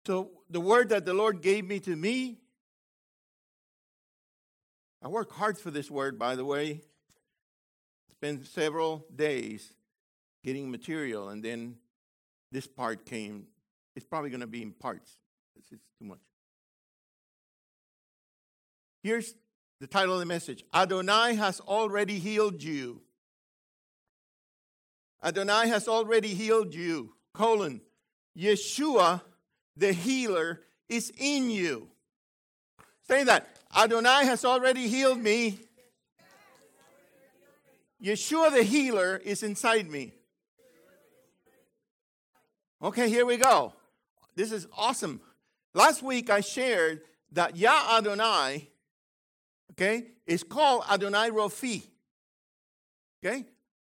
So the word that the Lord gave me, I work hard for this word, by the way. It's been several days getting material, and then this part came. It's probably going to be in parts. It's too much. Here's the title of the message. Adonai has already healed you. Adonai has already healed you. Yeshua, the healer, is in you. Say that. Adonai has already healed me. Yeshua, the healer, is inside me. Okay, here we go. This is awesome. Last week I shared that Yah Adonai, okay, is called Adonai Rofi. Okay?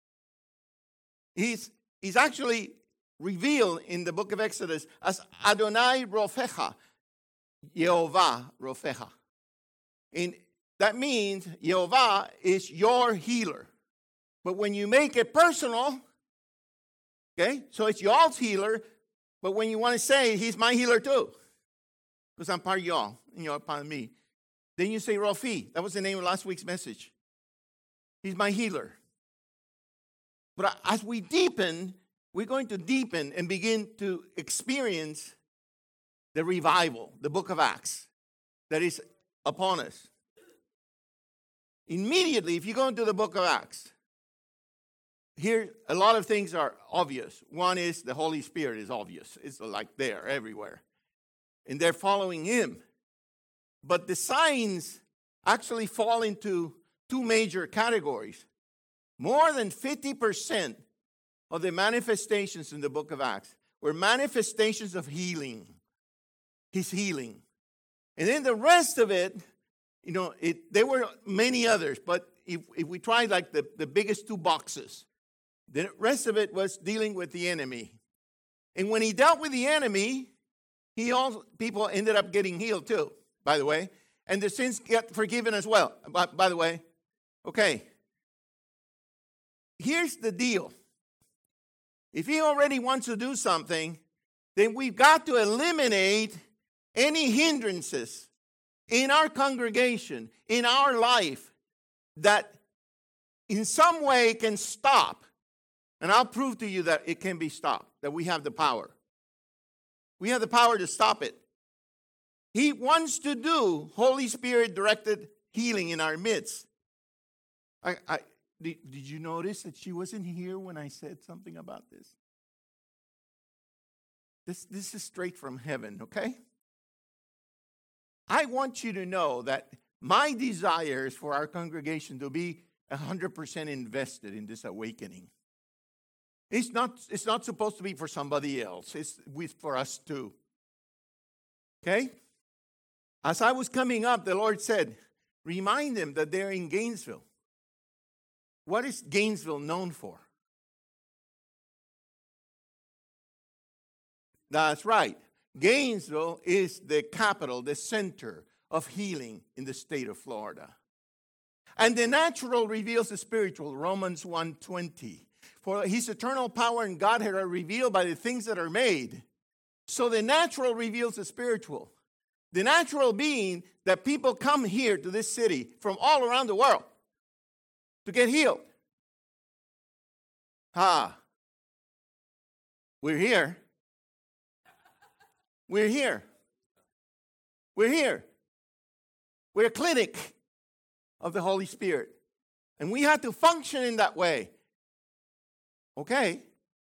He's actually revealed in the book of Exodus as Adonai Rofecha, Yehovah Rofecha. And that means Yehovah is your healer. But when you make it personal, okay, so it's y'all's healer, but when you want to say he's my healer too, because I'm part of y'all and you're part of me, then you say Rofi. That was the name of last week's message. He's my healer. But as we deepen, we're going to deepen and begin to experience the revival, the book of Acts, that is upon us. Immediately, if you go into the book of Acts, here a lot of things are obvious. One is the Holy Spirit is obvious. It's like there, everywhere. And they're following him. But the signs actually fall into two major categories. More than 50% of the manifestations in the book of Acts were manifestations of healing. His healing. And then the rest of it, there were many others, but if we tried like the biggest two boxes, the rest of it was dealing with the enemy. And when he dealt with the enemy, people ended up getting healed too, by the way. And the sins get forgiven as well, by the way. Okay. Here's the deal. If he already wants to do something, then we've got to eliminate any hindrances in our congregation, in our life, that in some way can stop. And I'll prove to you that it can be stopped, that we have the power. We have the power to stop it. He wants to do Holy Spirit-directed healing in our midst. Did you notice that she wasn't here when I said something about this? This is straight from heaven, okay? I want you to know that my desire is for our congregation to be 100% invested in this awakening. It's not supposed to be for somebody else. It's for us too. Okay? As I was coming up, the Lord said, remind them that they're in Gainesville. What is Gainesville known for? That's right. Gainesville is the capital, the center of healing in the state of Florida. And the natural reveals the spiritual, Romans 1:20. For his eternal power and Godhead are revealed by the things that are made. So the natural reveals the spiritual. The natural being that people come here to this city from all around the world to get healed. We're here. We're here. We're here. We're a clinic of the Holy Spirit. And we have to function in that way. Okay.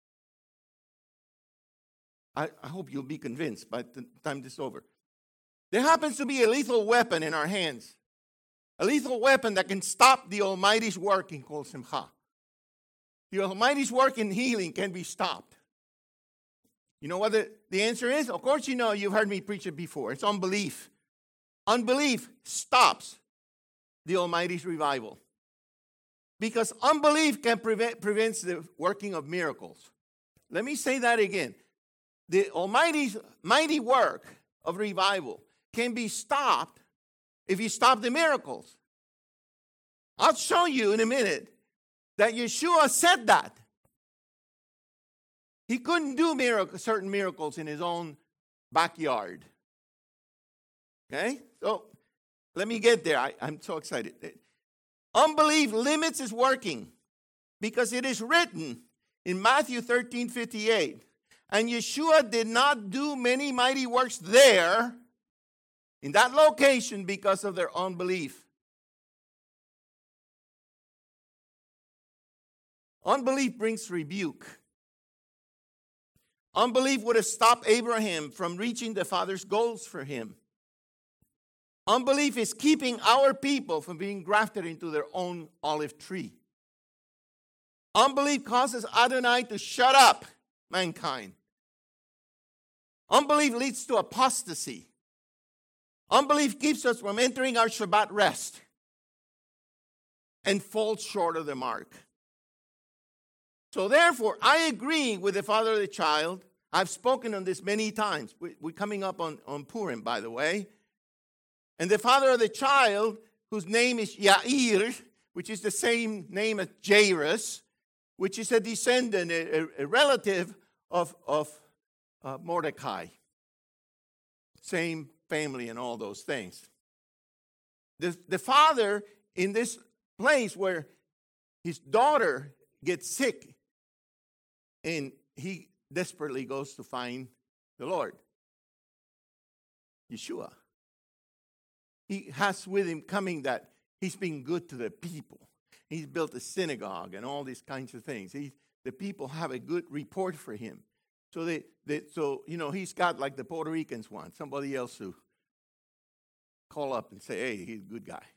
I hope you'll be convinced by the time this is over. There happens to be a lethal weapon in our hands. A lethal weapon that can stop the Almighty's work in Kol Simcha. The Almighty's work in healing can be stopped. You know what the answer is? Of course you know, you've heard me preach it before. It's unbelief. Unbelief stops the Almighty's revival. Because unbelief prevents the working of miracles. Let me say that again. The Almighty's mighty work of revival can be stopped if you stop the miracles. I'll show you in a minute that Yeshua said that. He couldn't do certain miracles in his own backyard. Okay? So let me get there. I'm so excited. Unbelief limits his working because it is written in Matthew 13:58, and Yeshua did not do many mighty works there in that location because of their unbelief. Unbelief brings rebuke. Unbelief would have stopped Abraham from reaching the Father's goals for him. Unbelief is keeping our people from being grafted into their own olive tree. Unbelief causes Adonai to shut up mankind. Unbelief leads to apostasy. Unbelief keeps us from entering our Shabbat rest and falls short of the mark. So therefore, I agree with the father of the child. I've spoken on this many times. We're coming up on Purim, by the way. And the father of the child, whose name is Yair, which is the same name as Jairus, which is a descendant, a relative of Mordecai. Same family and all those things. The father in this place where his daughter gets sick, and he desperately goes to find the Lord, Yeshua. He has with him coming that he's been good to the people. He's built a synagogue and all these kinds of things. The people have a good report for him. So he's got like the Puerto Ricans want, somebody else who call up and say, hey, he's a good guy.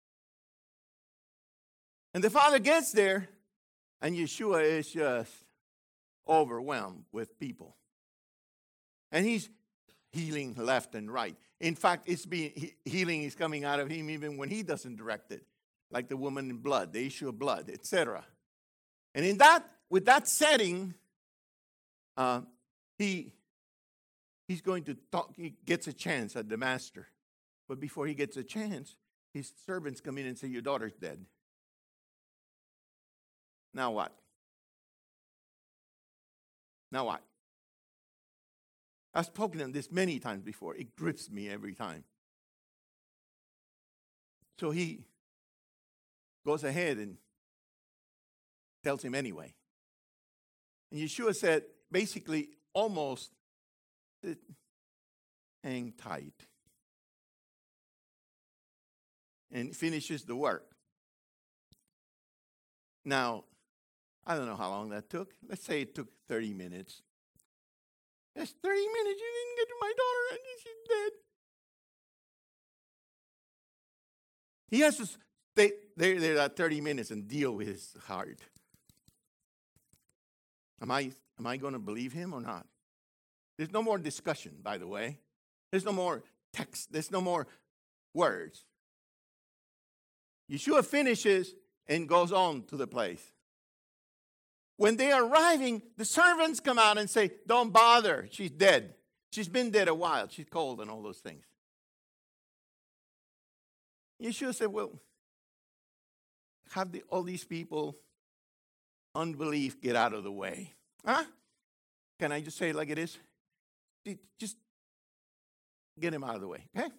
And the father gets there, and Yeshua is just overwhelmed with people. And he's healing left and right. In fact, healing is coming out of him even when he doesn't direct it, like the woman in blood, the issue of blood, etc. And with that setting, he's going to talk. He gets a chance at the master, but before he gets a chance, his servants come in and say, "Your daughter's dead." Now what? Now what? I've spoken on this many times before. It grips me every time. So he goes ahead and tells him anyway. And Yeshua said, basically, almost, hang tight. And finishes the work. Now, I don't know how long that took. Let's say it took 30 minutes. That's 30 minutes. You didn't get to my daughter and she's dead. He has to stay there at 30 minutes and deal with his heart. Am I going to believe him or not? There's no more discussion, by the way. There's no more text. There's no more words. Yeshua finishes and goes on to the place. When they are arriving, the servants come out and say, don't bother, she's dead. She's been dead a while. She's cold and all those things. Yeshua said, well, have all these people, unbelief, get out of the way. Huh? Can I just say it like it is? Just get him out of the way, okay?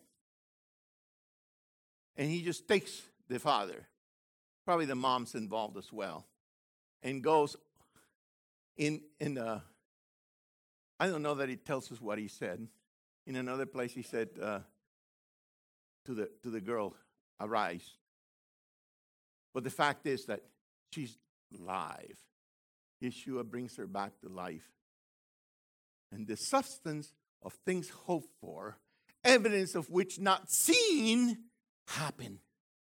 And he just takes the father, probably the mom's involved as well, and goes in I don't know that he tells us what he said. In another place he said to the girl, arise. But the fact is that she's alive. Yeshua brings her back to life. And the substance of things hoped for, evidence of which not seen, happen.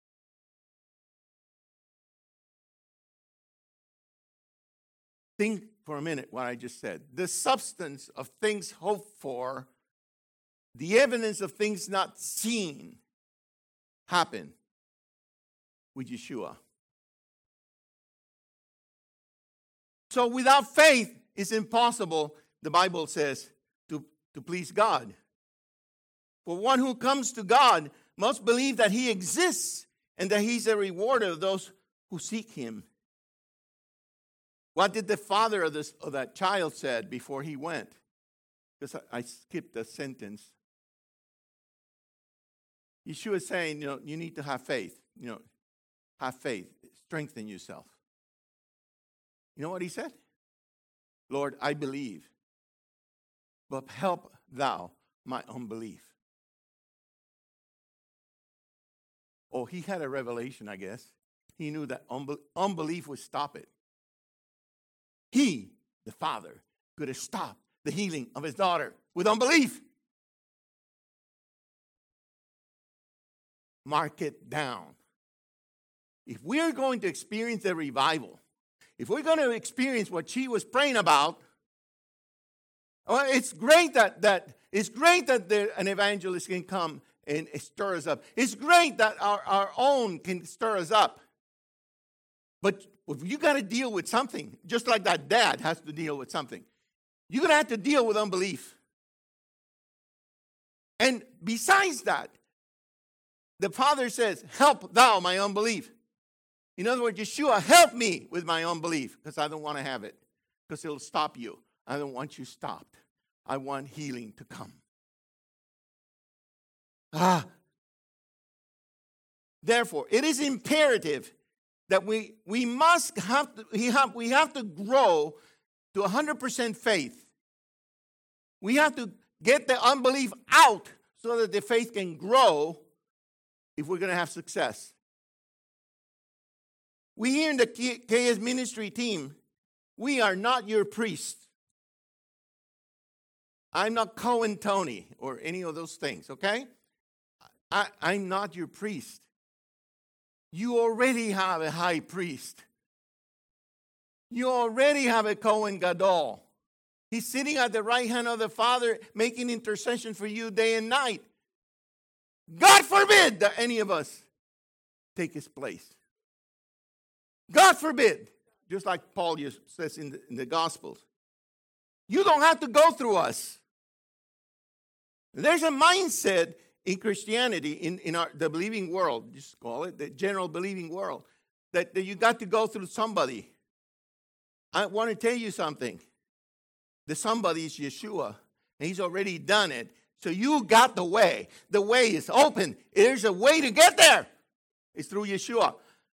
Think for a minute what I just said. The substance of things hoped for, the evidence of things not seen, happen with Yeshua. So without faith, it's impossible, the Bible says, to please God. For one who comes to God must believe that he exists and that he's a rewarder of those who seek him. What did the father of that child said before he went? because I skipped a sentence. Yeshua is saying, you need to have faith. Have faith. Strengthen yourself. You know what he said? Lord, I believe, but help thou my unbelief. Oh, he had a revelation, I guess. He knew that unbelief would stop it. He, the Father, could have stopped the healing of his daughter with unbelief. Mark it down. If we're going to experience the revival, if we're going to experience what she was praying about, well, it's great that an evangelist can come and stir us up. It's great that our own can stir us up. But you got to deal with something, just like that dad has to deal with something. You're going to have to deal with unbelief. And besides that, the Father says, help thou my unbelief. In other words, Yeshua, help me with my unbelief, because I don't want to have it, because it'll stop you. I don't want you stopped. I want healing to come. Therefore, it is imperative that we have to grow to 100% faith. We have to get the unbelief out so that the faith can grow if we're going to have success. We here in the KS ministry team, we are not your priest. I'm not Cohen Tony or any of those things, okay? I'm not your priest. You already have a high priest. You already have a Cohen Gadol. He's sitting at the right hand of the Father making intercession for you day and night. God forbid that any of us take his place. God forbid. Just like Paul says in the Gospels. You don't have to go through us. There's a mindset in Christianity, in the believing world, just call it the general believing world, that you got to go through somebody. I want to tell you something. The somebody is Yeshua, and he's already done it. So you got the way. The way is open. There's a way to get there. It's through Yeshua.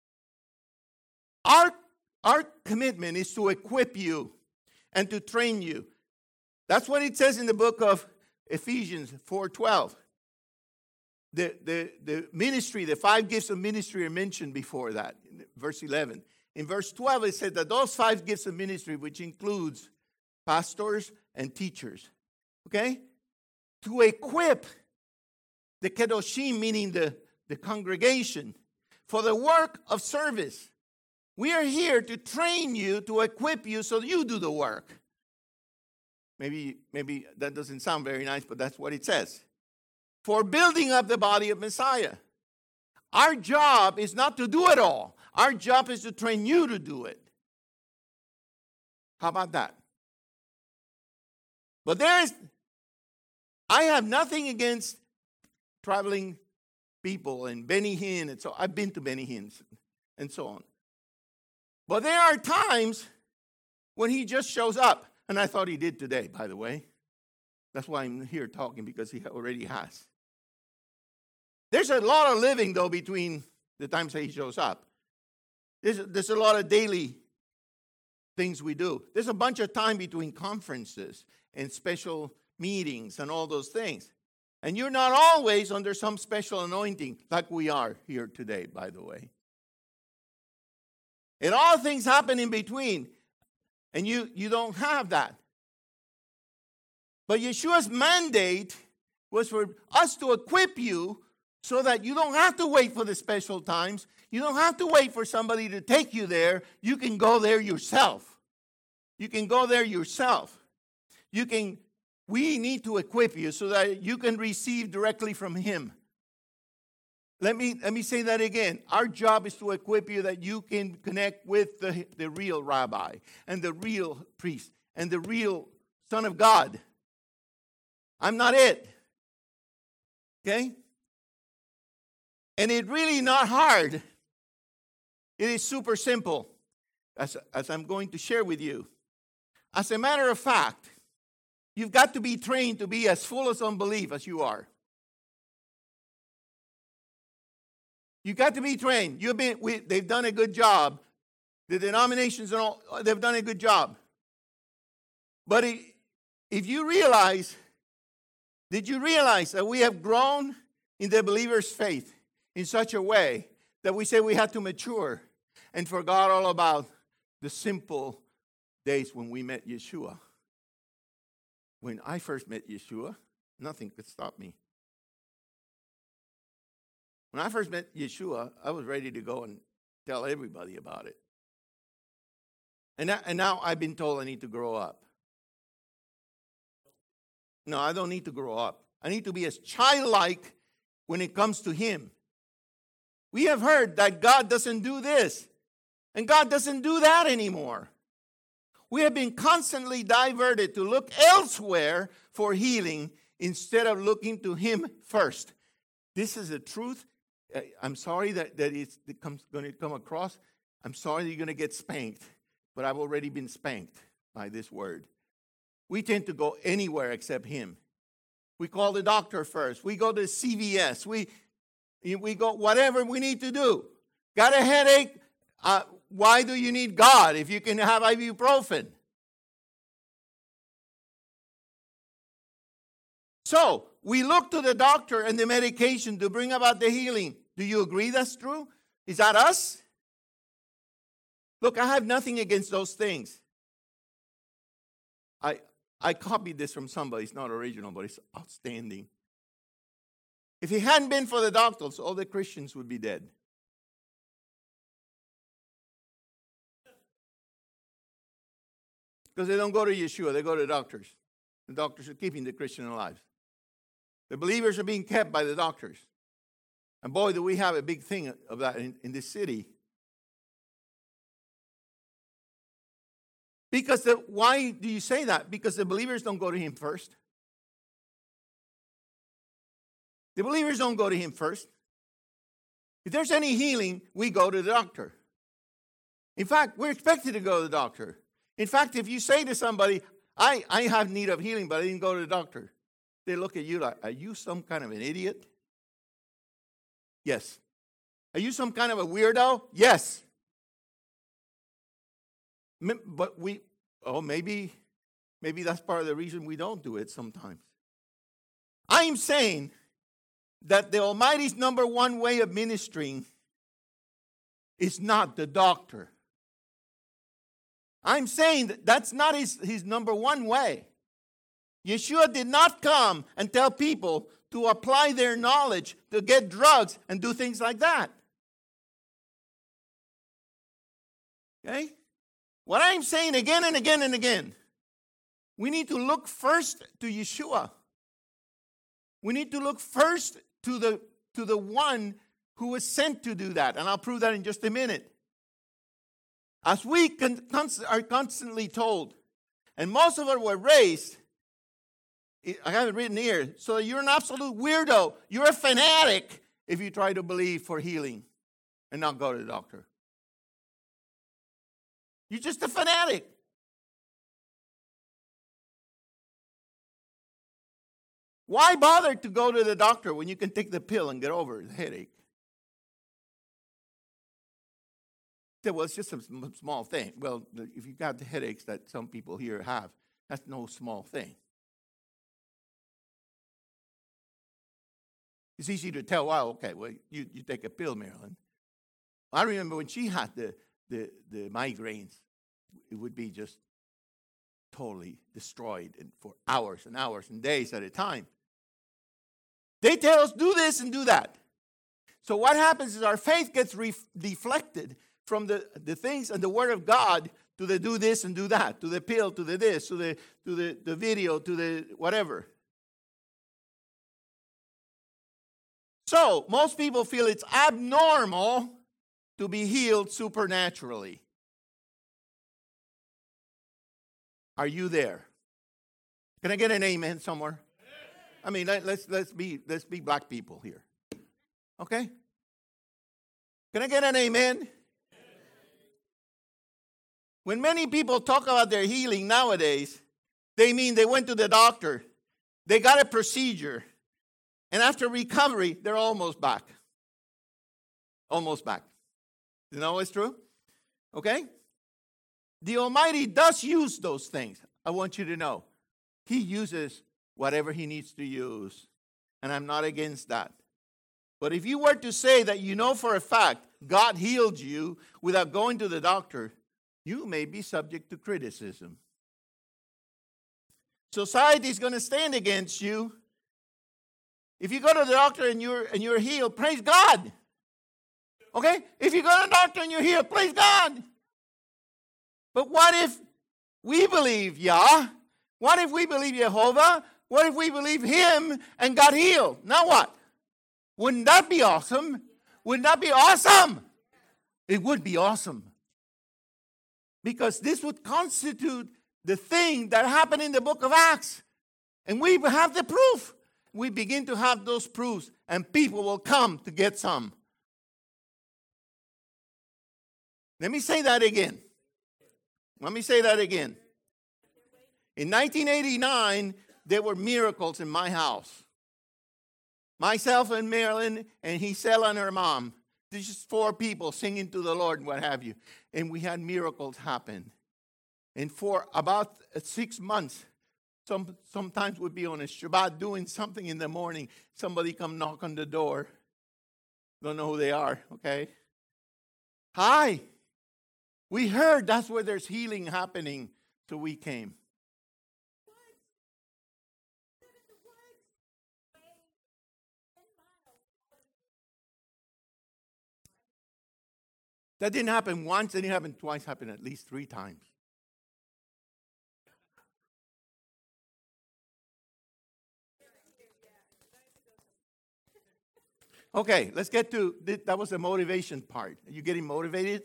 Our commitment is to equip you and to train you. That's what it says in the book of Ephesians 4:12. The ministry, the 5 gifts of ministry are mentioned before that, in verse 11. In verse 12, it said that those 5 gifts of ministry, which includes pastors and teachers, okay, to equip the kedoshim, meaning the congregation, for the work of service. We are here to train you, to equip you so you do the work. Maybe that doesn't sound very nice, but that's what it says. For building up the body of Messiah. Our job is not to do it all. Our job is to train you to do it. How about that? But I have nothing against traveling people and Benny Hinn, and so I've been to Benny Hinn and so on. But there are times when he just shows up, and I thought he did today, by the way. That's why I'm here talking, because he already has. There's a lot of living, though, between the times that he shows up. There's a lot of daily things we do. There's a bunch of time between conferences and special meetings and all those things. And you're not always under some special anointing like we are here today, by the way. And all things happen in between. And you don't have that. But Yeshua's mandate was for us to equip you so that you don't have to wait for the special times. You don't have to wait for somebody to take you there. You can go there yourself. You can go there yourself. We need to equip you so that you can receive directly from him. Let me say that again. Our job is to equip you that you can connect with the real rabbi and the real priest and the real Son of God. I'm not it. Okay? And it's really not hard. It is super simple, as I'm going to share with you. As a matter of fact, You've got to be trained to be as full of unbelief as you are. You've got to be trained. They've done a good job. The denominations and all, they've done a good job. But if you realize, did you realize that we have grown in the believer's faith in such a way that we say we had to mature and forgot all about the simple days when we met Yeshua? When I first met Yeshua, nothing could stop me. When I first met Yeshua, I was ready to go and tell everybody about it. And now I've been told I need to grow up. No, I don't need to grow up. I need to be as childlike when it comes to Him. We have heard that God doesn't do this, and God doesn't do that anymore. We have been constantly diverted to look elsewhere for healing instead of looking to Him first. This is the truth. I'm sorry that it's going to come across. I'm sorry that you're going to get spanked, but I've already been spanked by this word. We tend to go anywhere except Him. We call the doctor first. We go to CVS. We go whatever we need to do. Got a headache? Why do you need God if you can have ibuprofen? So, we look to the doctor and the medication to bring about the healing. Do you agree that's true? Is that us? Look, I have nothing against those things. I copied this from somebody. It's not original, but it's outstanding. If it hadn't been for the doctors, all the Christians would be dead. Because they don't go to Yeshua, they go to doctors. The doctors are keeping the Christian alive. The believers are being kept by the doctors. And boy, do we have a big thing of that in this city. Why do you say that? Because the believers don't go to Him first. The believers don't go to Him first. If there's any healing, we go to the doctor. In fact, we're expected to go to the doctor. In fact, if you say to somebody, I have need of healing, but I didn't go to the doctor, they look at you like, are you some kind of an idiot? Yes. Are you some kind of a weirdo? Yes. But maybe that's part of the reason we don't do it sometimes. I'm saying that the Almighty's number one way of ministering is not the doctor. I'm saying that that's not his number one way. Yeshua did not come and tell people to apply their knowledge to get drugs and do things like that. Okay? What I'm saying again and again and again, we need to look first to Yeshua. We need to look first to the one who was sent to do that. And I'll prove that in just a minute. As we are constantly told, and most of us were raised, I have it written here, so you're an absolute weirdo. You're a fanatic if you try to believe for healing and not go to the doctor. You're just a fanatic. Why bother to go to the doctor when you can take the pill and get over the headache? Well, it's just a small thing. Well, if you've got the headaches that some people here have, that's no small thing. It's easy to tell, well, okay, well, you take a pill, Marilyn. I remember when she had the migraines, it would be just totally destroyed for hours and hours and days at a time. They tell us, do this and do that. So what happens is our faith gets deflected from the things and the Word of God to the do this and do that, to the pill, to the this, to the video, to the whatever. So most people feel it's abnormal to be healed supernaturally. Are you there? Can I get an amen somewhere? I mean, let's be black people here. Okay? Can I get an amen? When many people talk about their healing nowadays, They mean they went to the doctor. They got a procedure. And after recovery, they're almost back. Almost back. You know it's true? Okay? The Almighty does use those things. I want you to know. He uses whatever He needs to use. And I'm not against that. But if you were to say that you know for a fact God healed you without going to the doctor, you may be subject to criticism. Society is going to stand against you. If you go to the doctor and you're healed, praise God. Okay? If you go to the doctor and you're healed, praise God. But what if we believe Yah? What if we believe Jehovah? What if we believe Him and got healed? Now what? Wouldn't that be awesome? Wouldn't that be awesome? It would be awesome. Because this would constitute the thing that happened in the book of Acts. And we have the proof. We begin to have those proofs, and people will come to get some. Let me say that again. In 1989, there were miracles in my house. Myself and Marilyn and Gisela and her mom. There's just 4 people singing to the Lord and what have you. And we had miracles happen. And for about 6 months, sometimes we'd be on a Shabbat doing something in the morning. Somebody come knock on the door. Don't know who they are, okay? Hi. We heard that's where there's healing happening. So we came. That didn't happen once, it didn't happen twice, it happened at least 3 times. Okay, let's get to, that was the motivation part. Are you getting motivated?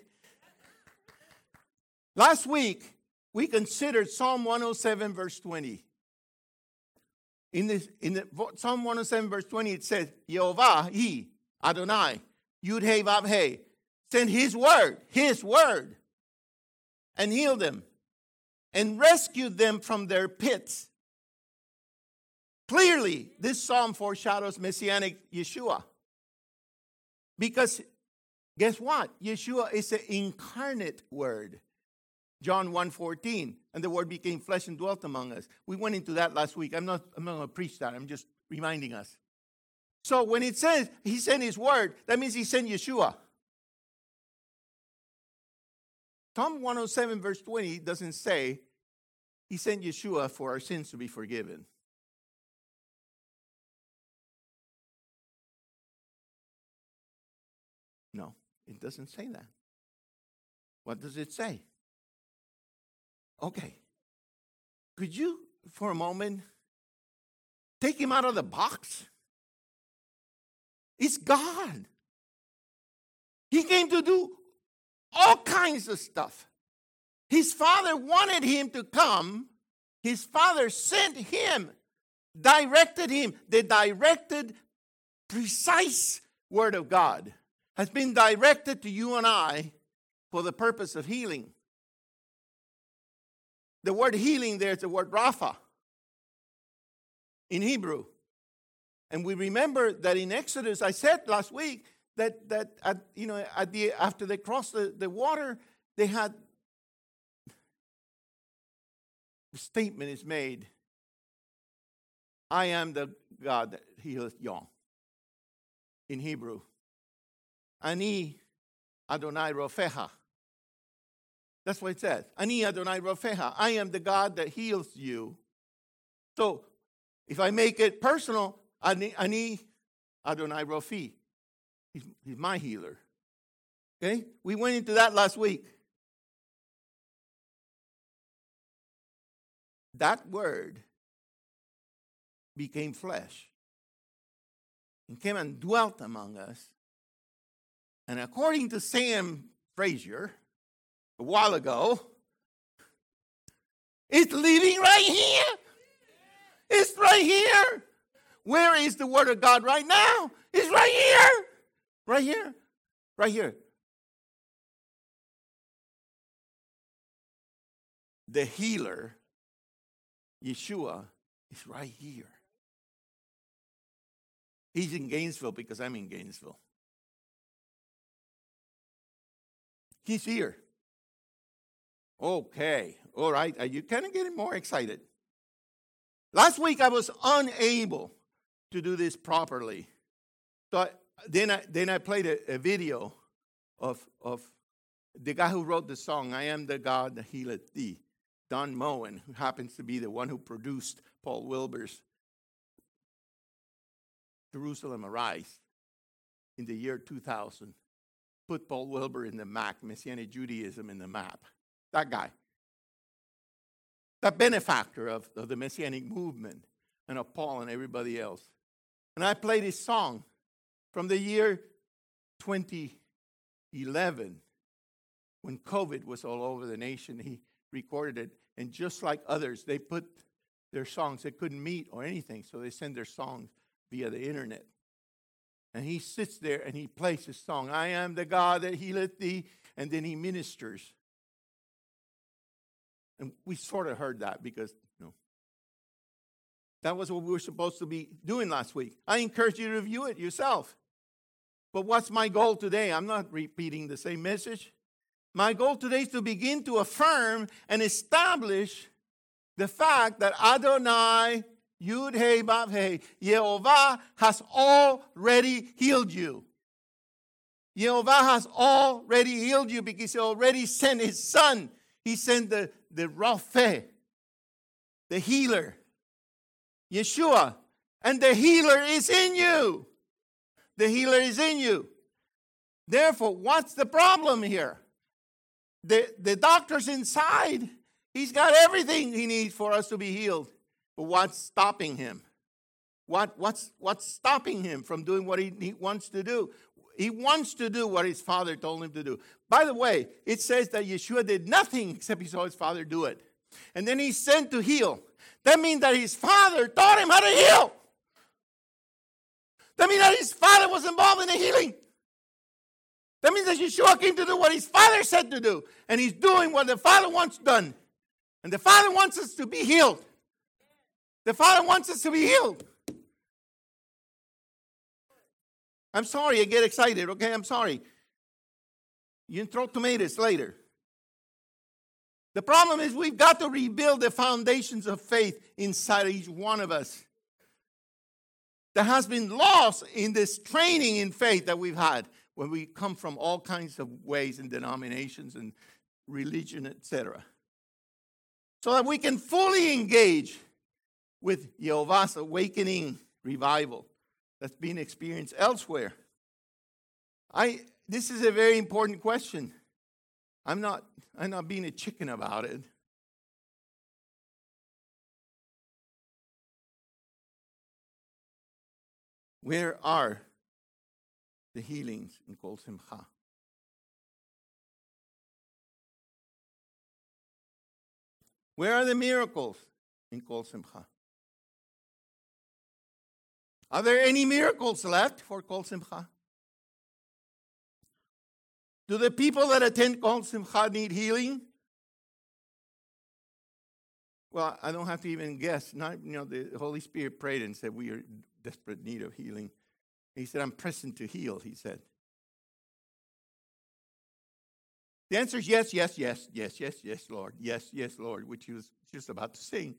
Last week, we considered Psalm 107, verse 20. In the Psalm 107, verse 20, it says, Yehovah, He, Adonai, Yud-Heh, Vav-Heh, sent His word, and healed them, and rescued them from their pits. Clearly, this psalm foreshadows Messianic Yeshua. Because, guess what? Yeshua is an incarnate word. John 1:14, and the word became flesh and dwelt among us. We went into that last week. I'm not going to preach that. I'm just reminding us. So when it says He sent His word, that means He sent Yeshua. Psalm 107 verse 20 doesn't say He sent Yeshua for our sins to be forgiven. No, it doesn't say that. What does it say? Okay. Could you, for a moment, take Him out of the box? It's God. He came to do all kinds of stuff. His Father wanted Him to come. His Father sent Him, directed Him. The directed, precise Word of God has been directed to you and I for the purpose of healing. The word healing there is the word Rapha in Hebrew. And we remember that in Exodus, I said last week that after they crossed the water, they had, the statement is made, I am the God that healeth Yah. In Hebrew. Ani Adonai Rofeha. That's what it says. Ani Adonai Rofeha. I am the God that heals you. So, if I make it personal, Ani Adonai Rofi. He's my healer. Okay? We went into that last week. That word became flesh and came and dwelt among us. And according to Sam Frazier, a while ago, it's living right here. It's right here. Where is the Word of God right now? It's right here. Right here. Right here. The healer Yeshua is right here. He's in Gainesville because I'm in Gainesville. He's here. Okay. All right. Are you kind of getting more excited? Last week I was unable to do this properly. So then I played a video of the guy who wrote the song, I Am the God That Healeth Thee, Don Moen, who happens to be the one who produced Paul Wilbur's Jerusalem Arise in the year 2000. Put Paul Wilbur in the MAC, Messianic Judaism in the map. That guy. That benefactor of the Messianic movement and of Paul and everybody else. And I played his song from the year 2011 when COVID was all over the nation. He recorded it. And just like others, they put their songs. They couldn't meet or anything, so they send their songs via the internet. And he sits there and he plays his song, I am the God that healeth thee, and then he ministers. And we sort of heard that because, that was what we were supposed to be doing last week. I encourage you to review it yourself. But what's my goal today? I'm not repeating the same message. My goal today is to begin to affirm and establish the fact that Adonai, Yud Hey Vav Hey, Yehovah has already healed you. Yehovah has already healed you because he already sent his son. He sent the Rapha, the healer, Yeshua. And the healer is in you. The healer is in you. Therefore, what's the problem here? The doctor's inside. He's got everything he needs for us to be healed. But what's stopping him? What's stopping him from doing what he wants to do? He wants to do what his father told him to do. By the way, it says that Yeshua did nothing except he saw his father do it. And then he's sent to heal. That means that his father taught him how to heal. That means that his father was involved in the healing. That means that Yeshua came to do what his father said to do. And he's doing what the father wants done. And the father wants us to be healed. The father wants us to be healed. I'm sorry, I get excited, okay? I'm sorry. You can throw tomatoes later. The problem is we've got to rebuild the foundations of faith inside of each one of us. That has been lost in this training in faith that we've had when we come from all kinds of ways and denominations and religion, etc. So that we can fully engage with Yehovah's awakening revival that's being experienced elsewhere. This is a very important question. I'm not being a chicken about it. Where are the healings in Kol Simcha? Where are the miracles in Kol Simcha? Are there any miracles left for Kol Simcha? Do the people that attend Kol Simcha need healing? Well, I don't have to even guess. The Holy Spirit prayed and said, we are in desperate need of healing. He said, I'm present to heal, he said. The answer is yes, yes, yes, yes, yes, yes, Lord. Yes, yes, Lord, which he was just about to sing.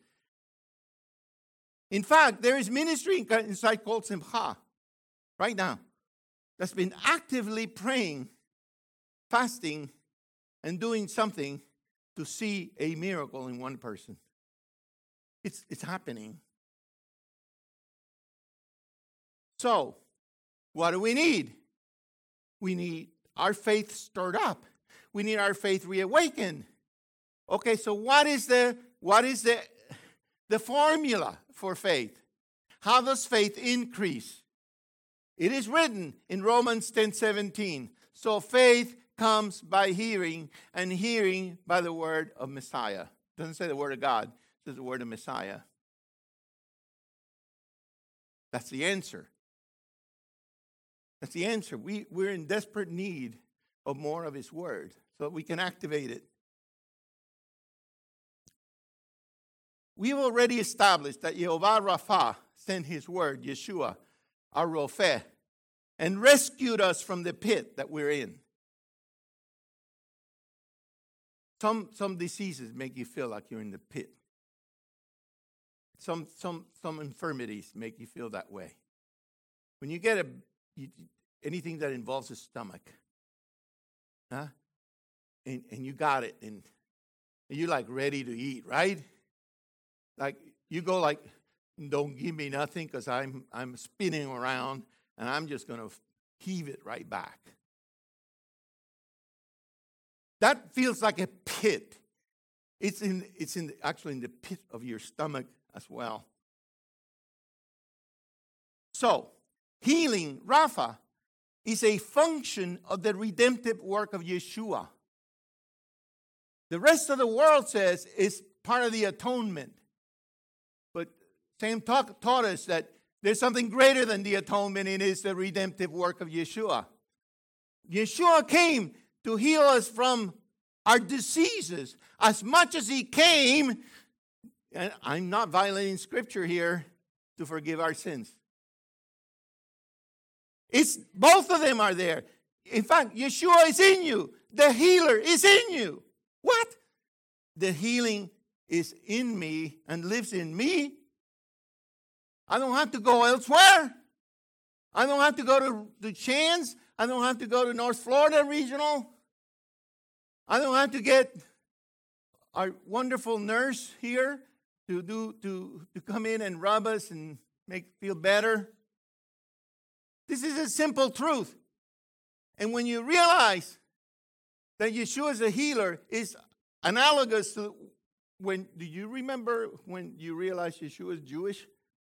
In fact, there is ministry inside Kol Simcha right now that's been actively praying, fasting, and doing something to see a miracle in one person. It's happening. So, what do we need? We need our faith stirred up. We need our faith reawakened. Okay, so what is the formula for faith? How does faith increase? It is written in Romans 10:17. So faith comes by hearing, and hearing by the word of Messiah. It doesn't say the word of God, it says the word of Messiah. That's the answer. That's the answer. We're in desperate need of more of his word so that we can activate it. we've already established that Jehovah Rapha sent his word, Yeshua, our Rophe, and rescued us from the pit that we're in. Some diseases make you feel like you're in the pit. Some infirmities make you feel that way. When you get anything that involves the stomach, huh? And you got it, and you're like ready to eat, right? Like you go like, don't give me nothing because I'm spinning around and I'm just going to heave it right back. That feels like a pit. It's actually in the pit of your stomach as well. So, healing, Rapha, is a function of the redemptive work of Yeshua. The rest of the world says it's part of the atonement. But Sam taught us that there's something greater than the atonement, and it's the redemptive work of Yeshua. Yeshua came to heal us from our diseases as much as he came, and I'm not violating scripture here, to forgive our sins. It's both of them are there. In fact, Yeshua is in you. The healer is in you. What? The healing is in me and lives in me. I don't have to go elsewhere. I don't have to go to the Chans. I don't have to go to North Florida Regional. I don't have to get our wonderful nurse here to come in and rub us and make feel better. This is a simple truth. And when you realize that Yeshua is a healer, is analogous to do you remember when you realized Yeshua is Jewish?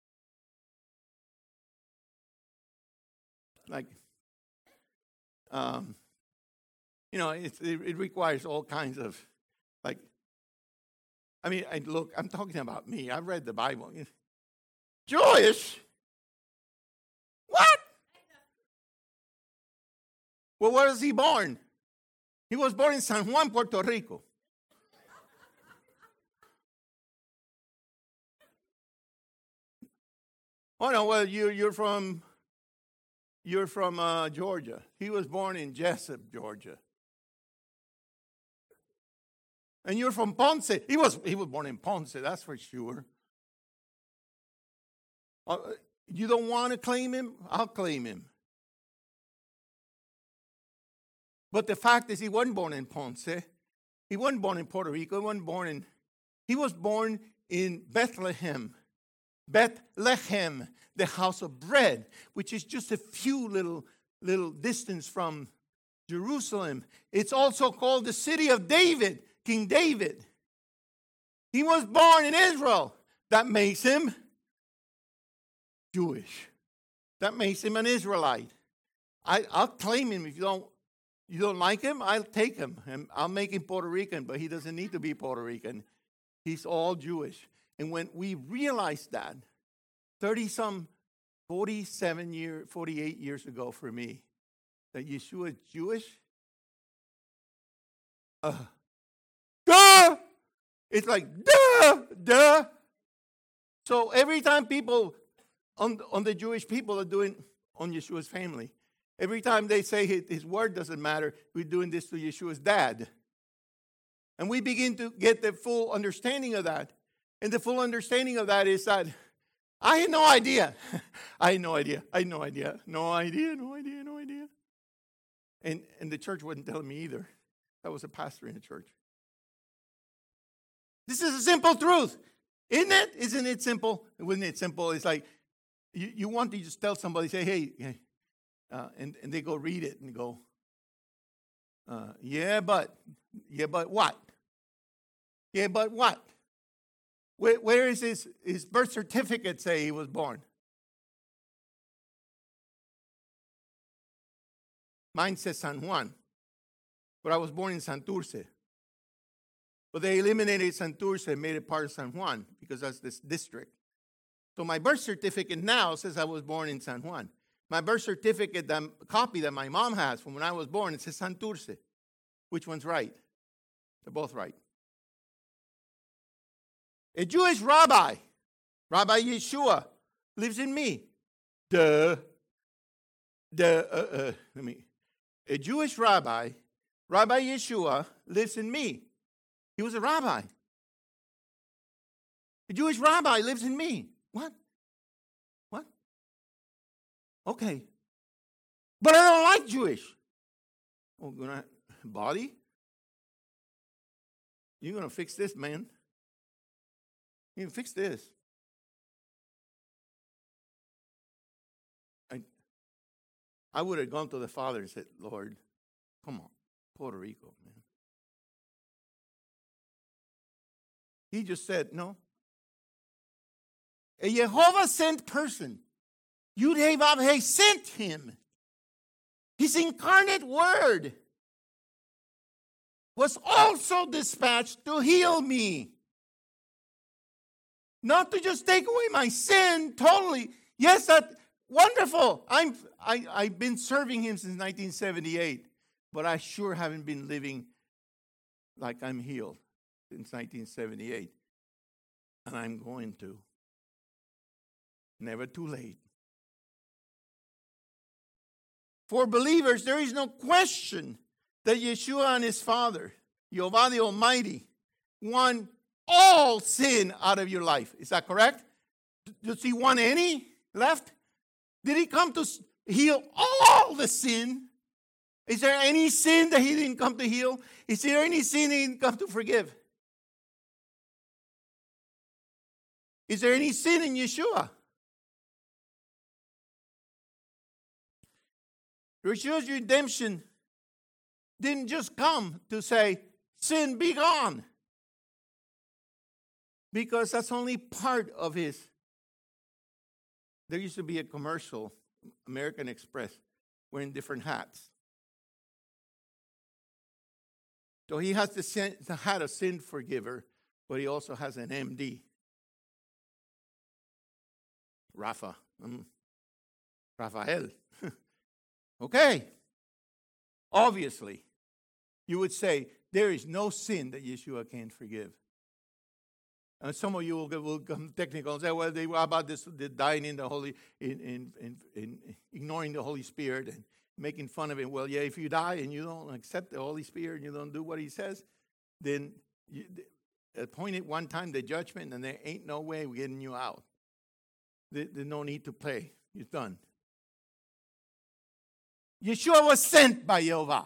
Like, it requires all kinds of, like, I'm talking about me. I've read the Bible. Jewish? What? Well, where was he born? He was born in San Juan, Puerto Rico. Oh no, well you're from Georgia. He was born in Jessup, Georgia. And you're from Ponce. He was born in Ponce, that's for sure. You don't want to claim him? I'll claim him. But the fact is, he wasn't born in Ponce. He wasn't born in Puerto Rico. He was born in Bethlehem. Bethlehem, the house of bread, which is just a few little distance from Jerusalem. It's also called the city of David, King David. He was born in Israel. That makes him Jewish. That makes him an Israelite. I'll claim him. If you don't like him, I'll take him. And I'll make him Puerto Rican, but he doesn't need to be Puerto Rican. He's all Jewish. And when we realized that, 48 years ago for me, that Yeshua is Jewish, duh! It's like, duh! So every time people on the Jewish people are doing on Yeshua's family, every time they say his word doesn't matter, we're doing this to Yeshua's dad. And we begin to get the full understanding of that. And the full understanding of that is that I had no idea. No idea. And the church wasn't telling me either. I was a pastor in the church. This is a simple truth. Isn't it? Isn't it simple? Wasn't it simple? It's like you want to just tell somebody, say, hey, and they go read it and go, yeah, but what? Yeah, but what? Where is his birth certificate say he was born? Mine says San Juan, but I was born in Santurce. But they eliminated Santurce and made it part of San Juan because that's this district. So my birth certificate now says I was born in San Juan. My birth certificate, the copy that my mom has from when I was born, it says Santurce. Which one's right? They're both right. A Jewish rabbi, Rabbi Yeshua, lives in me. A Jewish rabbi, Rabbi Yeshua, lives in me. He was a rabbi. A Jewish rabbi lives in me. What? Okay. But I don't like Jewish. Oh, body? You're going to fix this, man. You can fix this. I would have gone to the Father and said, Lord, come on, Puerto Rico, man. He just said, no. A Jehovah sent person, Yud-Heh-Vav-Heh, sent him. His incarnate word was also dispatched to heal me. Not to just take away my sin totally. Yes, that's wonderful. I've been serving him since 1978, but I sure haven't been living like I'm healed since 1978. And I'm going to. Never too late. For believers, there is no question that Yeshua and his Father, Jehovah the Almighty, want all sin out of your life. Is that correct? Does he want any left? Did he come to heal all the sin? Is there any sin that he didn't come to heal? Is there any sin he didn't come to forgive? Is there any sin in Yeshua? Yeshua's redemption didn't just come to say, sin be gone. Because that's only part of his. There used to be a commercial, American Express, wearing different hats. So he has the hat of sin forgiver, but he also has an MD. Raphael. Okay. Obviously, you would say, there is no sin that Yeshua can't forgive. And some of you will come technical and say, well, they were about this, the dying in the Holy, in ignoring the Holy Spirit and making fun of it. Well, yeah, if you die and you don't accept the Holy Spirit and you don't do what he says, then appointed one time the judgment, and there ain't no way we're getting you out. There's no need to pay. It's done. Yeshua was sent by Jehovah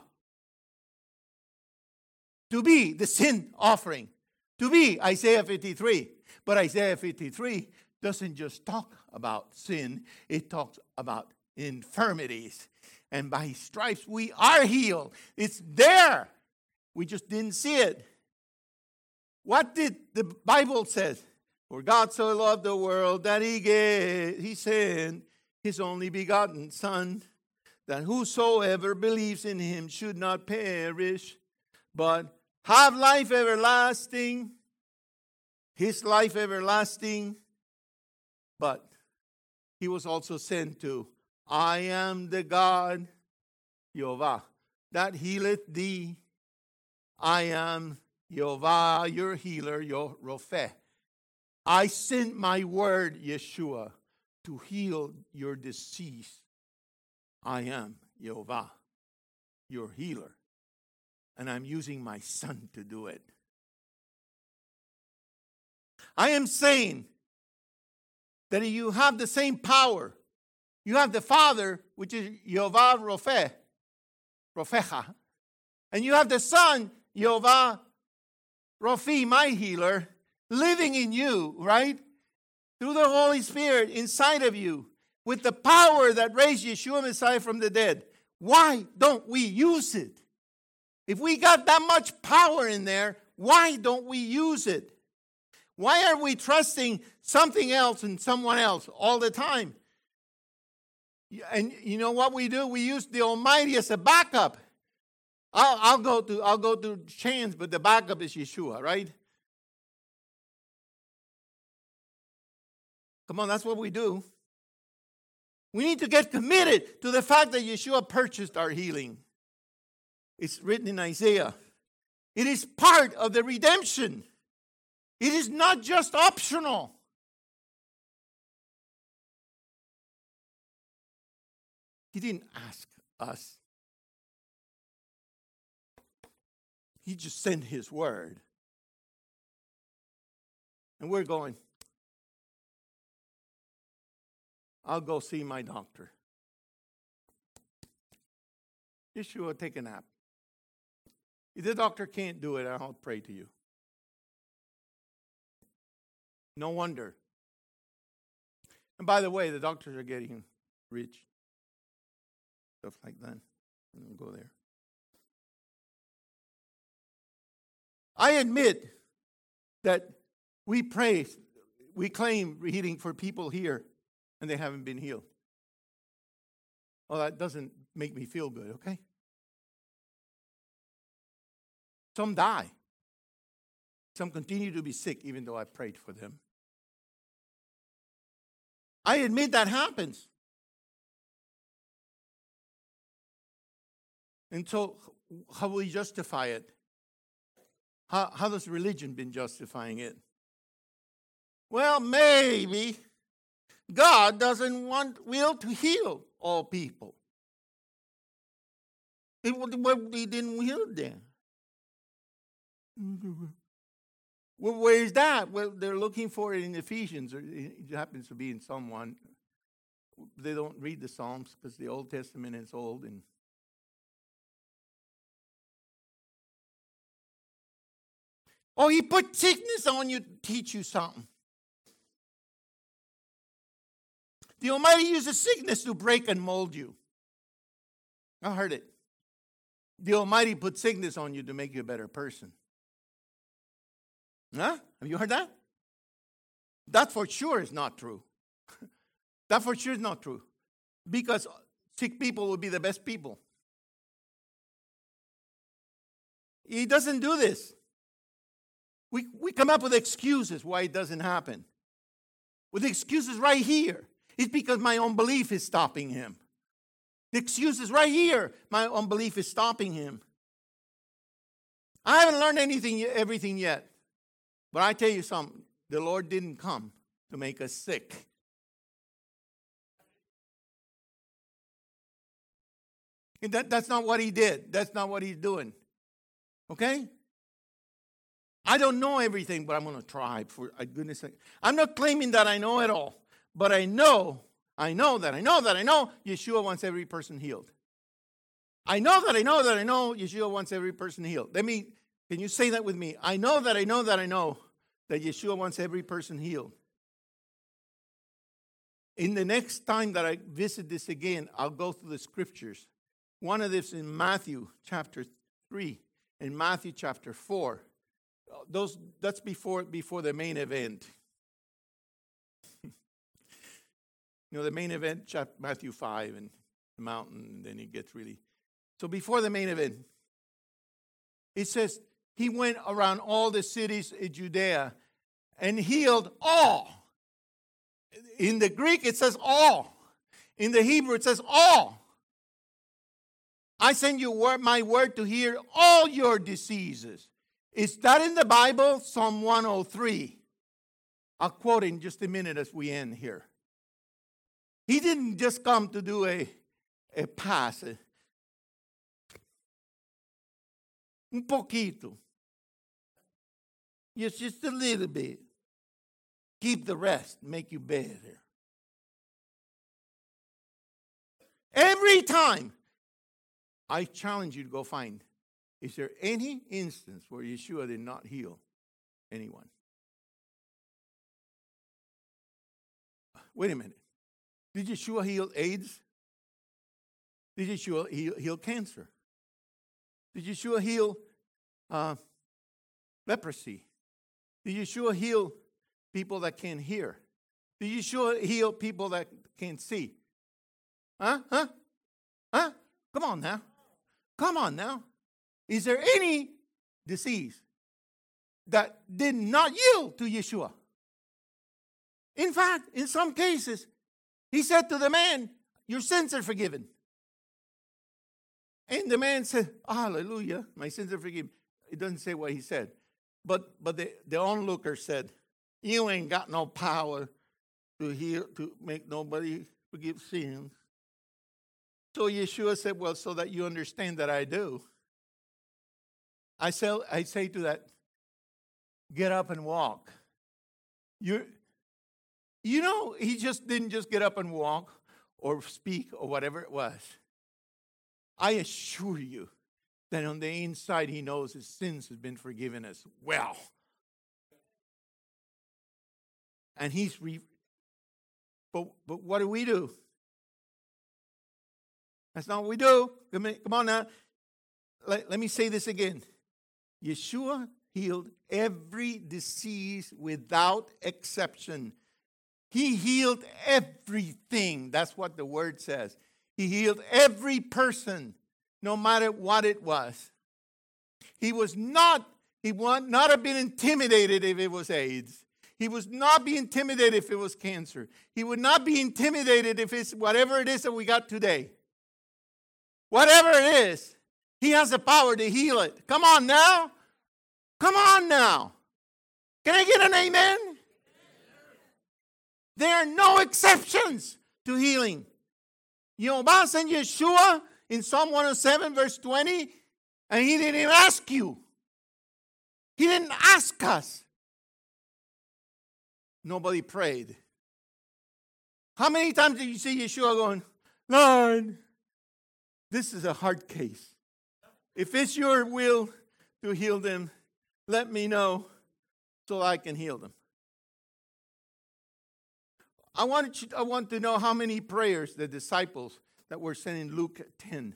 to be the sin offering, to be Isaiah 53. But Isaiah 53 doesn't just talk about sin, it talks about infirmities. And by his stripes we are healed. It's there. We just didn't see it. What did the Bible say? For God so loved the world that he sent his only begotten Son, that whosoever believes in him should not perish, but have life everlasting. His life everlasting. But he was also sent to, I am the God, Jehovah, that healeth thee. I am Jehovah, your healer, your Rophe. I sent my word, Yeshua, to heal your disease. I am Jehovah, your healer. And I'm using my Son to do it. I am saying that you have the same power. You have the Father, which is Jehovah Rophecha. And you have the Son, Jehovah Rophi, my healer, living in you, right? Through the Holy Spirit inside of you, with the power that raised Yeshua Messiah from the dead. Why don't we use it? If we got that much power in there, why don't we use it? Why are we trusting something else and someone else all the time? And you know what we do? We use the Almighty as a backup. I'll go to chance, but the backup is Yeshua, right? Come on, that's what we do. We need to get committed to the fact that Yeshua purchased our healing. It's written in Isaiah. It is part of the redemption. It is not just optional. He didn't ask us. He just sent his word. And we're going, I'll go see my doctor. Yeshua, take a nap. If the doctor can't do it, I'll pray to you. No wonder. And by the way, the doctors are getting rich. Stuff like that. Don't go there. I admit that we pray, we claim healing for people here, and they haven't been healed. Well, that doesn't make me feel good, okay? Some die. Some continue to be sick, even though I prayed for them. I admit that happens. And so, how will we justify it? How does religion been justifying it? Well, maybe God doesn't will to heal all people. He didn't heal them. Well, where is that? Well, they're looking for it in Ephesians. Or it happens to be in Psalm 1. They don't read the Psalms because the Old Testament is old. And oh, he put sickness on you to teach you something. The Almighty uses sickness to break and mold you. I heard it. The Almighty put sickness on you to make you a better person. Huh? Have you heard that? That for sure is not true. That for sure is not true. Because sick people will be the best people. He doesn't do this. We come up with excuses why it doesn't happen. With excuses right here. It's because my unbelief is stopping him. The excuse is right here. My unbelief is stopping him. I haven't learned everything yet. But I tell you something. The Lord didn't come to make us sick. And that's not what he did. That's not what he's doing. Okay? I don't know everything, but I'm going to try, for goodness sake. I'm not claiming that I know it all. But I know Yeshua wants every person healed. I know Yeshua wants every person healed. Can you say that with me? I know that Yeshua wants every person healed. In the next time that I visit this again, I'll go through the scriptures. One of this in Matthew chapter 3 and Matthew chapter 4. That's before the main event. The main event, Matthew 5 and the mountain, and then it gets really. So before the main event, it says, he went around all the cities in Judea and healed all. In the Greek, it says all. In the Hebrew, it says all. I send you my word to heal all your diseases. Is that in the Bible? Psalm 103. I'll quote in just a minute as we end here. He didn't just come to do a pass. Un poquito. Yes, just a little bit. Keep the rest, make you better. Every time, I challenge you to go find, is there any instance where Yeshua did not heal anyone? Wait a minute. Did Yeshua heal AIDS? Did Yeshua heal cancer? Did Yeshua heal leprosy? Did Yeshua heal people that can't hear? Did Yeshua heal people that can't see? Huh? Come on now. Is there any disease that did not yield to Yeshua? In fact, in some cases, he said to the man, your sins are forgiven. And the man said, hallelujah, my sins are forgiven. It doesn't say what he said. But the onlooker said, you ain't got no power to heal, to make nobody forgive sins. So Yeshua said, well, so that you understand that I do. I say to that, get up and walk. You know, he didn't just get up and walk or speak or whatever it was. I assure you that on the inside he knows his sins have been forgiven as well. And but what do? That's not what we do. Come on now. Let me say this again. Yeshua healed every disease without exception. He healed everything. That's what the word says. He healed every person, no matter what it was. He would not have been intimidated if it was AIDS. He would not be intimidated if it was cancer. He would not be intimidated if it's whatever it is that we got today. Whatever it is, he has the power to heal it. Come on now. Come on now. Can I get an amen? There are no exceptions to healing. Jehovah sent Yeshua in Psalm 107, verse 20, and he didn't even ask you. He didn't ask us. Nobody prayed. How many times did you see Yeshua going, Lord, this is a hard case. If it's your will to heal them, let me know so I can heal them. I want to know how many prayers the disciples that were sent in Luke 10.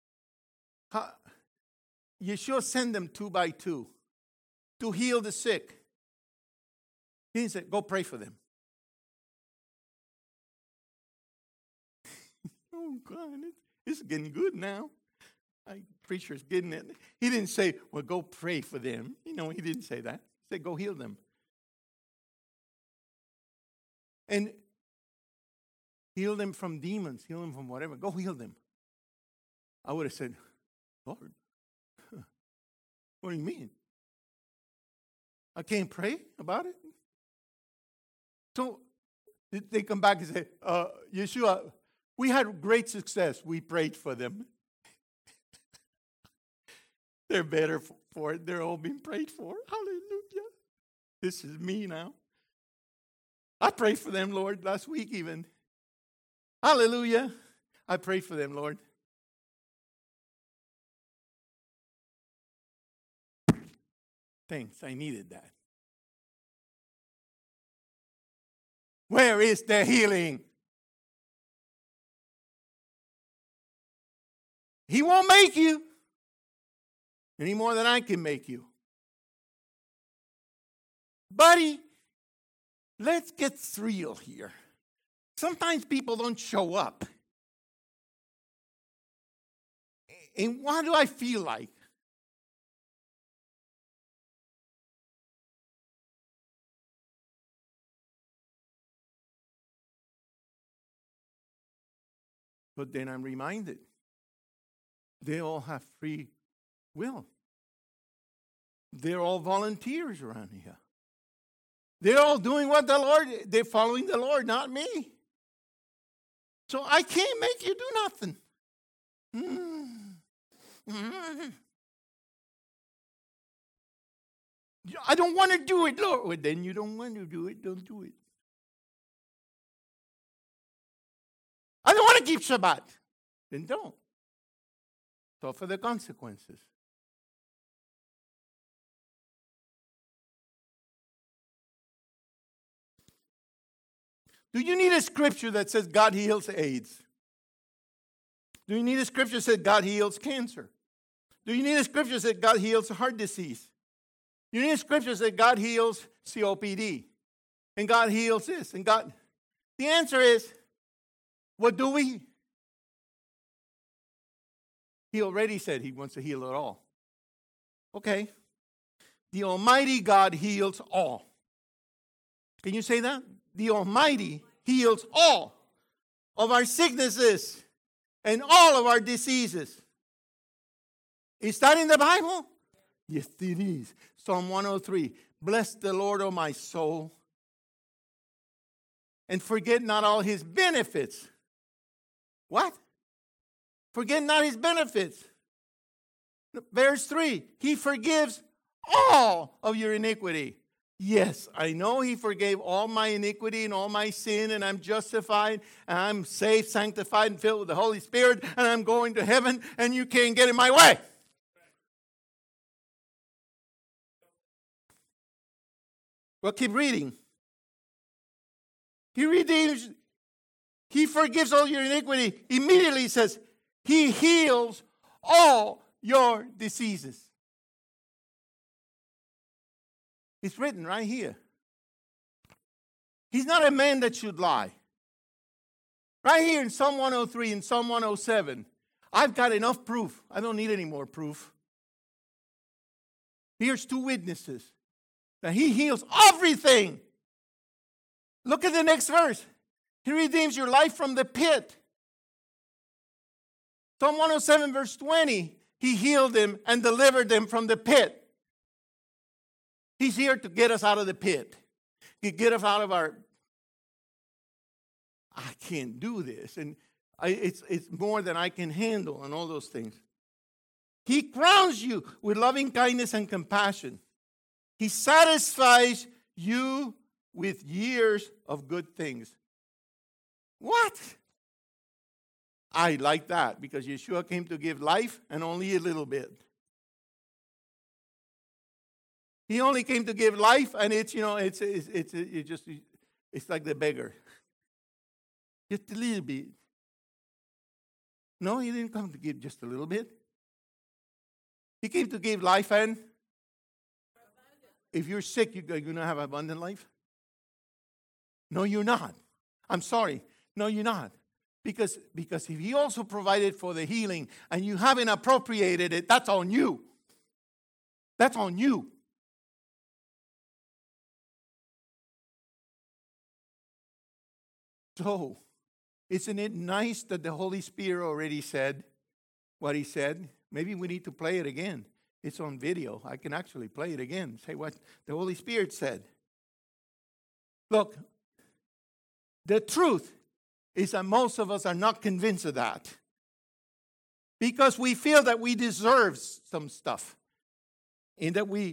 Yeshua sent them 2 by 2 to heal the sick. He didn't say, go pray for them. Oh, God, it's getting good now. Preacher's getting it. He didn't say, well, go pray for them. He didn't say that. He said, go heal them. And heal them from demons. Heal them from whatever. Go heal them. I would have said, Lord, what do you mean? I can't pray about it? So they come back and say, Yeshua, we had great success. We prayed for them. They're better for it. They're all being prayed for. Hallelujah. This is me now. I prayed for them, Lord, last week even. Hallelujah. I prayed for them, Lord. Thanks. I needed that. Where is the healing? He won't make you any more than I can make you. Buddy, let's get real here. Sometimes people don't show up. And what do I feel like? But then I'm reminded, they all have free will. They're all volunteers around here. They're all doing what the Lord, they're following the Lord, not me. So I can't make you do nothing. I don't want to do it, Lord. Well, then you don't want to do it, don't do it. I don't want to keep Shabbat. Then don't. Suffer the consequences. Do you need a scripture that says God heals AIDS? Do you need a scripture that says God heals cancer? Do you need a scripture that says God heals heart disease? Do you need a scripture that says God heals COPD? And God heals this. And God. The answer is, what do we? He already said he wants to heal it all. Okay. The Almighty God heals all. Can you say that? The Almighty heals all of our sicknesses and all of our diseases. Is that in the Bible? Yes, it is. Psalm 103. Bless the Lord, O my soul, and forget not all his benefits. What? Forget not his benefits. Verse 3. He forgives all of your iniquity. Yes, I know he forgave all my iniquity and all my sin, and I'm justified, and I'm saved, sanctified, and filled with the Holy Spirit, and I'm going to heaven, and you can't get in my way. Well, keep reading. He redeems, he forgives all your iniquity. Immediately he says, he heals all your diseases. It's written right here. He's not a man that should lie. Right here in Psalm 103 and Psalm 107, I've got enough proof. I don't need any more proof. Here's two witnesses that he heals everything. Look at the next verse. He redeems your life from the pit. Psalm 107 verse 20, he healed them and delivered them from the pit. He's here to get us out of the pit. Get us out of our, I can't do this. And it's more than I can handle and all those things. He crowns you with loving kindness and compassion. He satisfies you with years of good things. What? I like that because Yeshua came to give life and only a little bit. He only came to give life, and it's like the beggar. Just a little bit. No, he didn't come to give just a little bit. He came to give life, and if you're sick, you're going to have abundant life? No, you're not. I'm sorry. No, you're not. Because if he also provided for the healing and you haven't appropriated it, that's on you. That's on you. So, isn't it nice that the Holy Spirit already said what he said? Maybe we need to play it again. It's on video. I can actually play it again. Say what the Holy Spirit said. Look, the truth is that most of us are not convinced of that. Because we feel that we deserve some stuff. And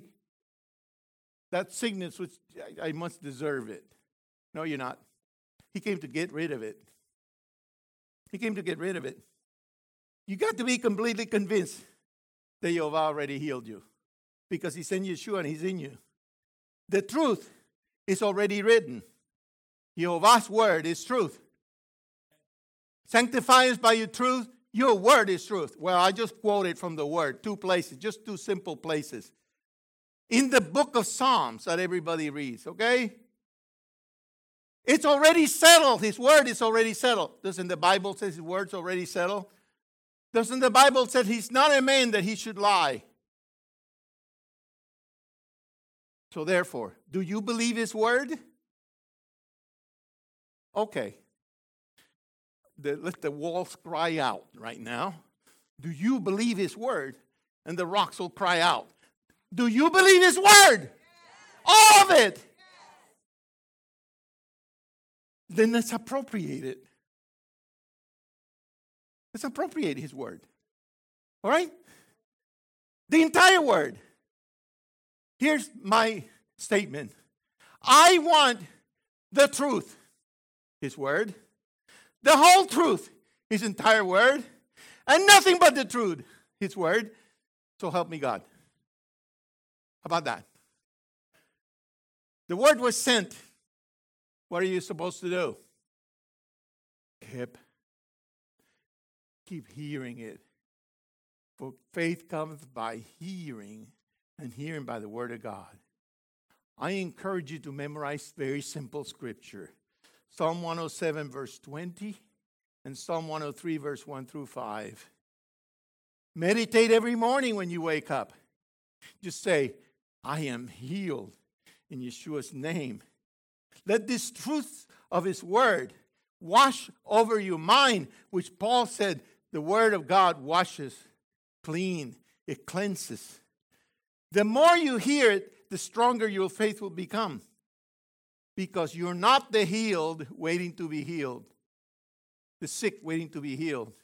that sickness, which I must deserve it. No, you're not. He came to get rid of it. He came to get rid of it. You got to be completely convinced that Jehovah already healed you. Because he's in Yeshua and he's in you. The truth is already written. Jehovah's word is truth. Sanctify us by your truth. Your word is truth. Well, I just quoted from the word. 2 places. Just 2 simple places. In the book of Psalms that everybody reads. Okay? It's already settled. His word is already settled. Doesn't the Bible say his word's already settled? Doesn't the Bible say he's not a man that he should lie? So therefore, do you believe his word? Okay. Let the walls cry out right now. Do you believe his word? And the rocks will cry out. Do you believe his word? All of it. Then let's appropriate it. Let's appropriate his word. All right? The entire word. Here's my statement. I want the truth, his word. The whole truth, his entire word. And nothing but the truth, his word. So help me God. How about that? The word was sent. What are you supposed to do? Keep hearing it. For faith cometh by hearing, and hearing by the word of God. I encourage you to memorize very simple scripture. Psalm 107 verse 20 and Psalm 103 verse 1 through 5. Meditate every morning when you wake up. Just say, I am healed in Yeshua's name. Let this truth of his word wash over your mind, which Paul said the word of God washes clean. It cleanses. The more you hear it, the stronger your faith will become. Because you're not the healed waiting to be healed. The sick waiting to be healed.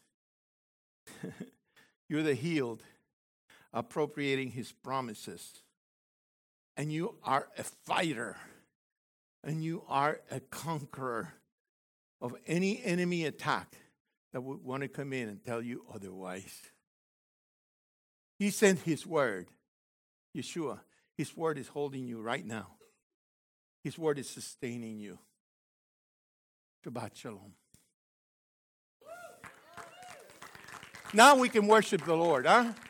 You're the healed appropriating his promises. And you are a fighter. And you are a conqueror of any enemy attack that would want to come in and tell you otherwise. He sent his word. Yeshua, his word is holding you right now. His word is sustaining you. Shabbat shalom. Now we can worship the Lord, huh?